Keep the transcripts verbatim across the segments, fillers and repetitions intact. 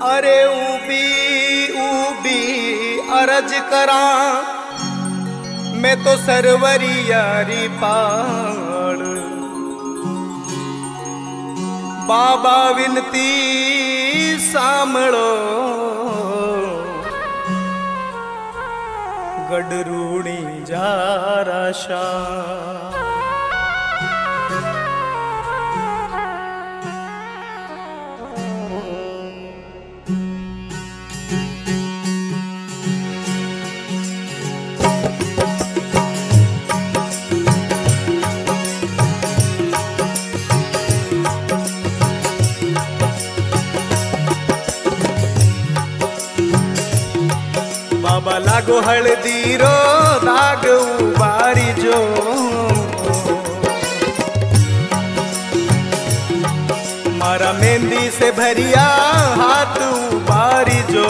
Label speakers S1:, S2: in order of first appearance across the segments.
S1: अरे ऊबी ऊबी अरज करा मैं तो सरवरी यारी पाड़ बाबा विनती सामड़ो गडरूणी जाराशा बाबा लागो हल्दी रो दाग उबारी जो मारा मेहंदी से भरिया हाथ उबारी जो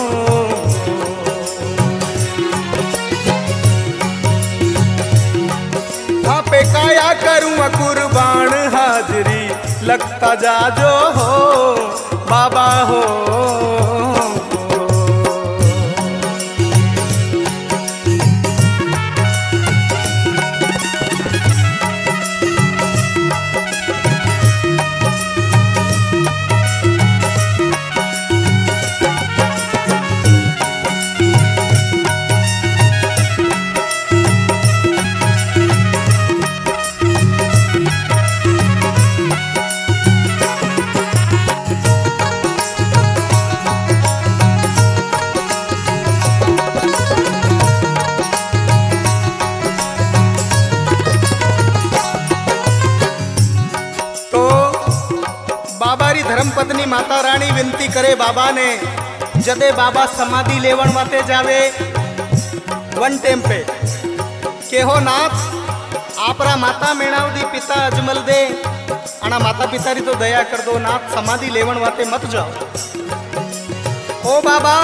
S1: पे काया करूँ कुर्बान हाजरी लगता जा जो हो बाबा हो धर्मपत्नी माता रानी विनती करे बाबा ने जदे बाबा समाधि लेवन वाते जावे वन टेम पे के हो नाथ आपरा माता मेणावदी पिता अजमल दे आना माता पिता री तो दया कर दो नाथ समाधि लेवन वाते मत जाओ ओ बाबा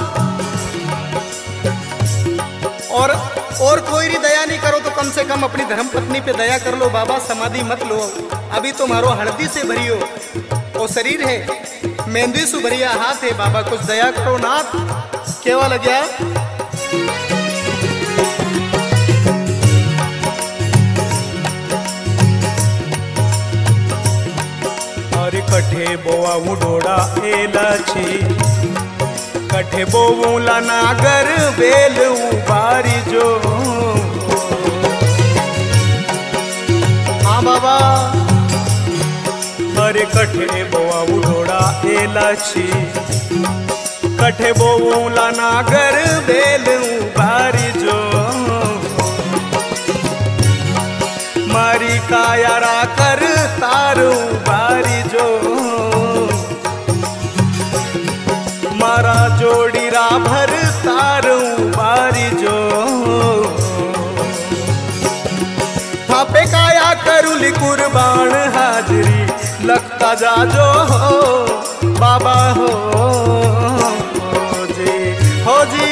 S1: और और कोई री दया नहीं करो तो कम से कम अपनी धर्मपत्नी पे दया कर लो बाबा समाधि मत लो अभी तो मारो हल्दी से भरियो वो शरीर है मेहंदी सु भरिया हाथ है बाबा कुछ दया करो नाथ केवा लग गया और कठे बोआ मुडोड़ा एला छी कठे बोवूला नागर बेल उबारी जो हाँ बाबा अरे कठे बोआ उडोड़ा एलाची कठे बोला नागर बेल उबारी जो मारी कायारा कर तार उबारी जो मारा जोड़ी रा भर तार उबारी जो थापे काया करूली कुर्बान हाजरी लगता जा जो हो बाबा हो, हो जी हो जी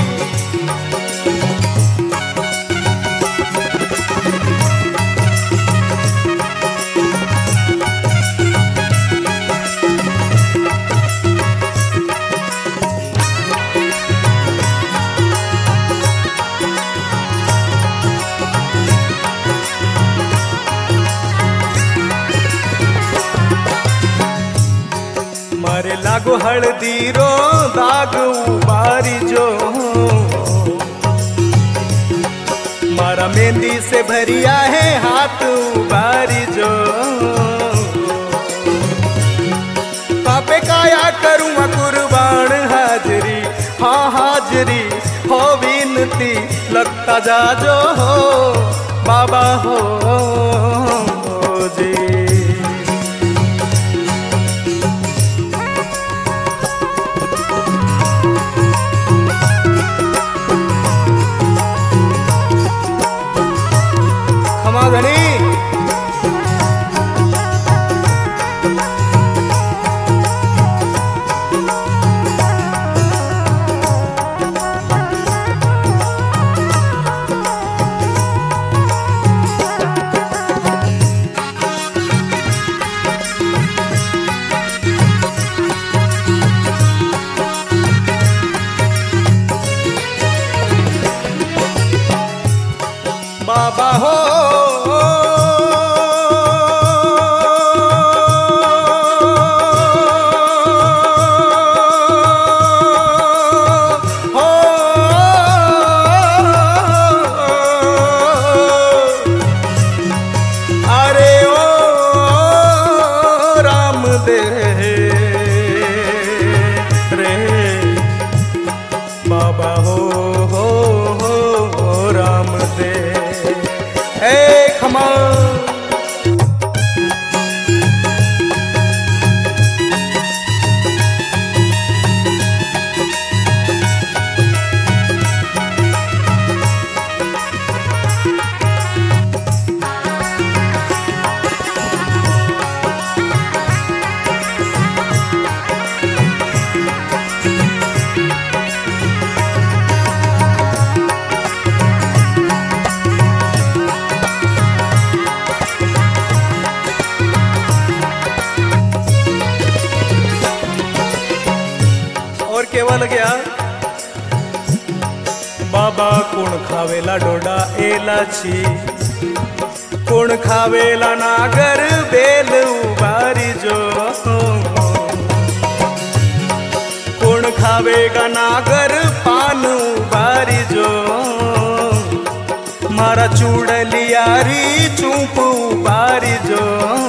S1: मारे लागो हल्दी रो दाग उबारी जो मारा मेहंदी से भरिया है हाथ उबारी जो पापे काया करूँ कुर्बान हाजरी हाँ हाजरी हो विनती लगता जा जो हो बाबा हो, हो जी धनी बाबा हो बाबा हो हो हो, हो राम दे ए खमा। केवल गया बाबा कोण खावेला डोडा एलाची, कोण खावेला नागर बेल उबारी जो, कोण खावेगा नागर पान उबारी जो, मारा चूड़लियारी चूप उबारी जो,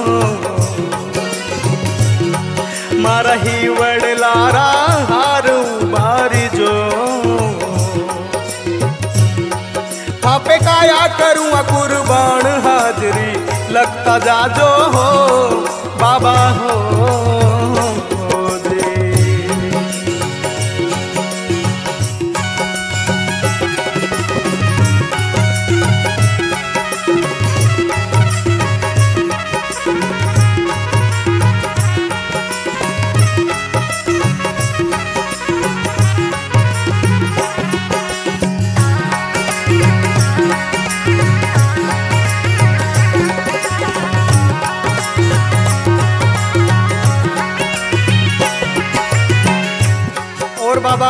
S1: मारा ही वडलारा हार उबारी जो, पापे काया करूँ कुर्बान हाजरी लगता जाजो हो बाबा हो, हो दे। बाबा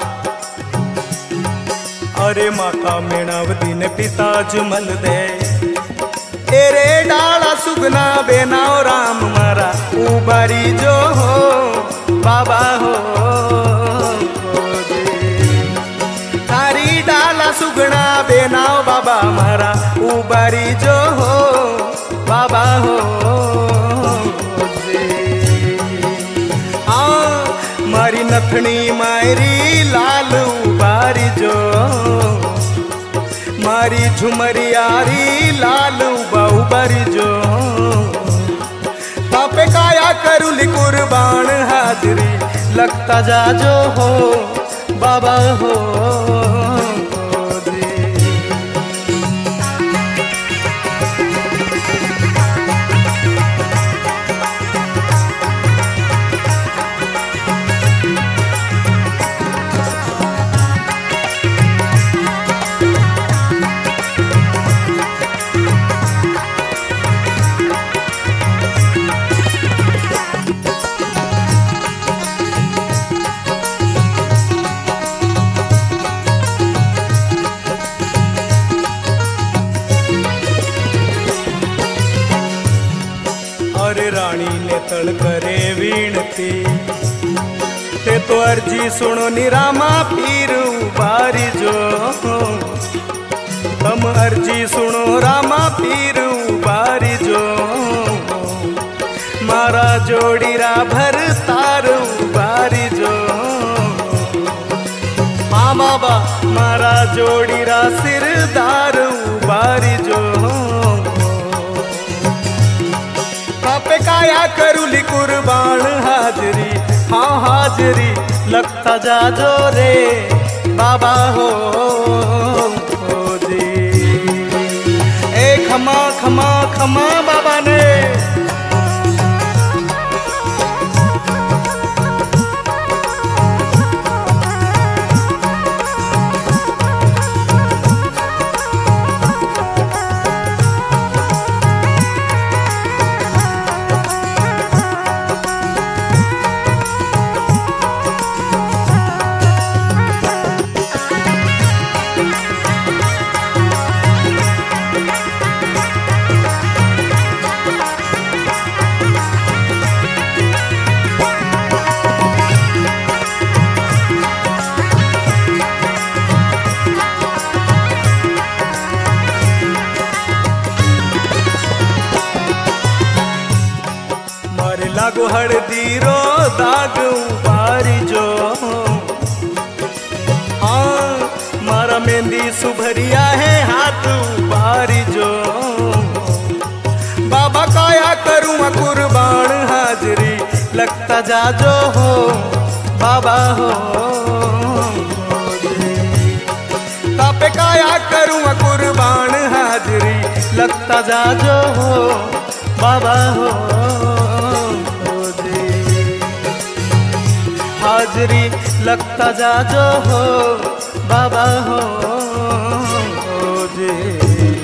S1: अरे माता मेणावती ने पिता जुमल दे, तेरे डाला सुगना बेनाओ राम मारा उबारी जो हो बाबा हो, तारी डाला सुगना बेनाओ बाबा मारा उबारी जो हो बाबा हो। मारी नथनी मायरी लाल उबारी जो, मारी झुमरियारी लाल उबा उबारी जो, पापे काया करूली कुर्बान हाजरी लगता जाजो हो बाबा हो, अरे रानी ने तड़ करे वीणती, ते तो अर्जी सुनो निरामा पीर उबारी जो, तम अर्जी सुनो रामा पीर उबारी जो, मारा जोड़ीरा भर तार उबारी जो, हाँ बाबा मारा जोड़ीरा सिरदार उबारी जो, पापे काया करूली कुर्बान हाजरी, हाँ हाजरी लगता जाजो रे बाबा हो, हो जी ए खमा खमा खमा बाबा ने। लागो हळदी रो दाग उबारी जो हाँ मारा मेहंदी सुभरिया है हाथ उबारी जो बाबा काया करूँ कुर्बान हाजरी लगता जाजो हो बाबा हो तापे काया करूँ कुर्बान हाजरी लगता जाजो हो बाबा हो हाजरी लगता जाजो हो बाबा हो जी।